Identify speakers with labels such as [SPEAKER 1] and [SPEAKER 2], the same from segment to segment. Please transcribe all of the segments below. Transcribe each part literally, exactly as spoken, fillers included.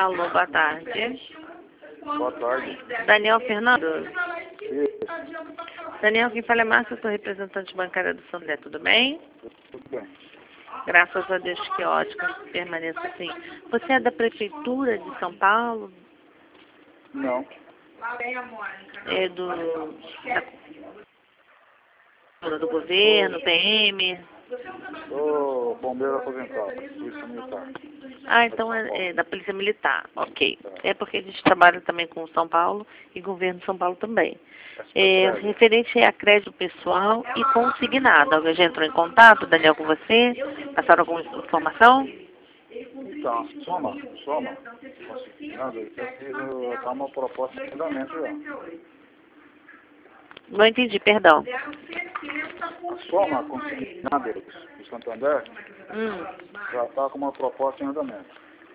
[SPEAKER 1] Alô, boa tarde.
[SPEAKER 2] Boa tarde.
[SPEAKER 1] Daniel Fernando?
[SPEAKER 2] Isso.
[SPEAKER 1] Daniel, quem fala é Márcia, eu sou representante bancária do São André, tudo bem?
[SPEAKER 2] Tudo bem.
[SPEAKER 1] Graças a Deus, que ótimo, permaneça assim. Você é da Prefeitura de São Paulo?
[SPEAKER 2] Não.
[SPEAKER 1] É do, da, do governo, P M?
[SPEAKER 2] Sou bombeiro aposentado, polícia militar.
[SPEAKER 1] Ah, então é, é da Polícia Militar, ok. É porque a gente trabalha também com São Paulo e governo de São Paulo também. É, referente a crédito pessoal e consignado. Alguém já entrou em contato, Daniel, com você? Passaram alguma informação?
[SPEAKER 2] Então, soma, soma. Consignado, eu fiz tá uma proposta de andamento já.
[SPEAKER 1] Não entendi, perdão.
[SPEAKER 2] A soma consignada do Santander
[SPEAKER 1] Hum.
[SPEAKER 2] já está com uma proposta em andamento.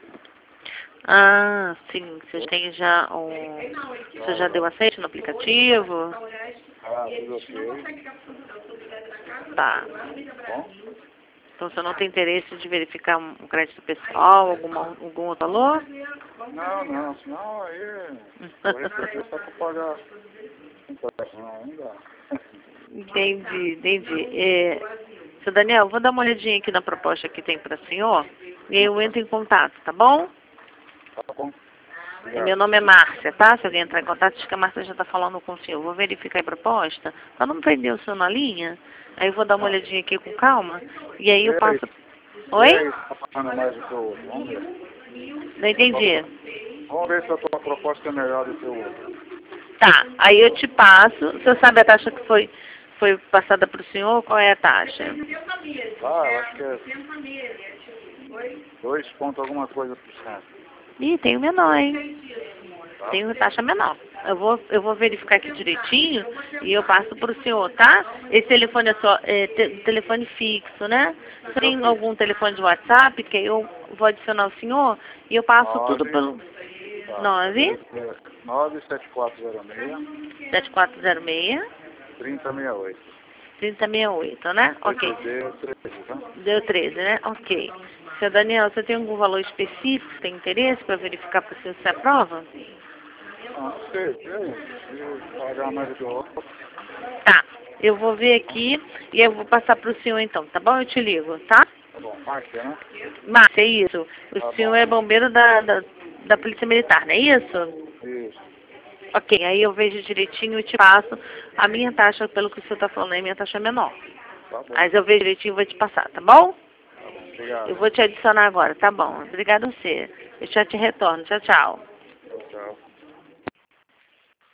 [SPEAKER 1] Ah, sim. Vocês têm já um... Você já deu aceite no aplicativo?
[SPEAKER 2] Ah, tudo ok.
[SPEAKER 1] Tá.
[SPEAKER 2] Bom?
[SPEAKER 1] Então você não tem interesse de verificar um crédito pessoal, alguma, algum outro valor?
[SPEAKER 2] Não, não, senão aí vou receber só para pagar. Não, não dá.
[SPEAKER 1] Entendi, entendi. É, seu Daniel, vou dar uma olhadinha aqui na proposta que tem para o senhor e aí eu entro em contato, tá bom?
[SPEAKER 2] Tá bom.
[SPEAKER 1] E meu nome é Márcia, tá? Se alguém entrar em contato, acho que a Márcia já está falando com o senhor. Vou verificar a proposta, para não prender o senhor na linha. Aí eu vou dar uma olhadinha aqui com calma e aí eu passo... Oi?
[SPEAKER 2] E aí, tá pagando mais do que o outro? Vamos ver.
[SPEAKER 1] Não entendi.
[SPEAKER 2] Vamos ver se a tua proposta é melhor do que o outro.
[SPEAKER 1] Tá, aí eu te passo. O senhor sabe a taxa que foi, foi passada para o senhor? Qual é a taxa?
[SPEAKER 2] Ah, eu acho que é dois ponto alguma coisa por cento.
[SPEAKER 1] Ih, tem o menor, hein? Tem taxa menor. Eu vou, eu vou verificar aqui direitinho e eu passo para o senhor, tá? Esse telefone é só é, te, telefone fixo, né? Você tem algum telefone de WhatsApp que eu vou adicionar o senhor e eu passo
[SPEAKER 2] nove,
[SPEAKER 1] tudo pelo
[SPEAKER 2] tá,
[SPEAKER 1] nove
[SPEAKER 2] nove sete quatro zero seis
[SPEAKER 1] sete quatro zero seis
[SPEAKER 2] trinta sessenta e oito.
[SPEAKER 1] trinta sessenta e oito, né? Ok.
[SPEAKER 2] Deu treze, tá?
[SPEAKER 1] Deu treze, né? Ok. Seu Daniel, você tem algum valor específico, tem interesse para verificar para o senhor se aprova?
[SPEAKER 2] Não sei, se pagar mais do que o outro.
[SPEAKER 1] Tá. Eu vou ver aqui e eu vou passar para o senhor então, tá bom? Eu te ligo, tá?
[SPEAKER 2] Tá bom, Márcia, né?
[SPEAKER 1] Márcia, é isso. O
[SPEAKER 2] Tá
[SPEAKER 1] senhor
[SPEAKER 2] bom.
[SPEAKER 1] é bombeiro da, da, da Polícia Militar, não é isso?
[SPEAKER 2] Isso.
[SPEAKER 1] Ok, aí eu vejo direitinho e te passo. A minha taxa, pelo que o senhor está falando, a minha taxa é menor.
[SPEAKER 2] Tá bom.
[SPEAKER 1] Mas eu vejo direitinho e vou te passar, tá bom?
[SPEAKER 2] Tá bom, obrigado.
[SPEAKER 1] Eu vou te adicionar agora, tá bom. Obrigada a você. Eu já te retorno. Tchau, tchau.